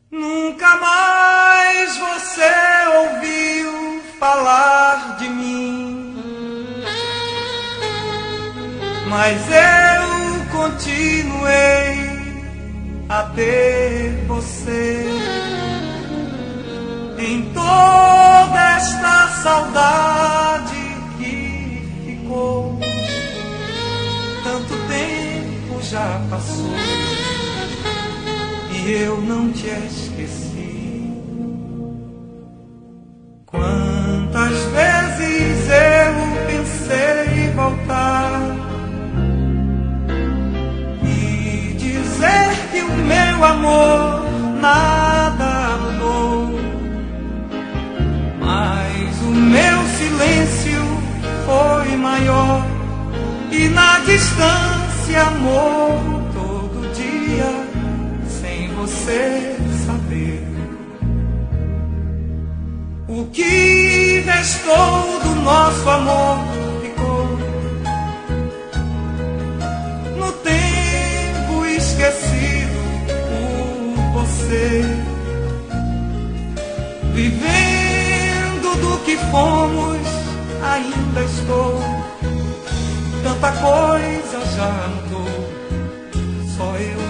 Nunca mais você ouviu falar de mim, mas eu continuei a ter você. Em toda esta saudade que ficou, tanto tempo já passou e eu não te esqueci. Quantas vezes eu pensei em voltar e dizer que o meu amor nada mudou, mas o meu silêncio foi maior e na distância morro todo dia sem você saber. O que restou do nosso amor ficou no tempo esquecido por você. Vivendo do que fomos, ainda estou. Tanta coisa já mudou, só eu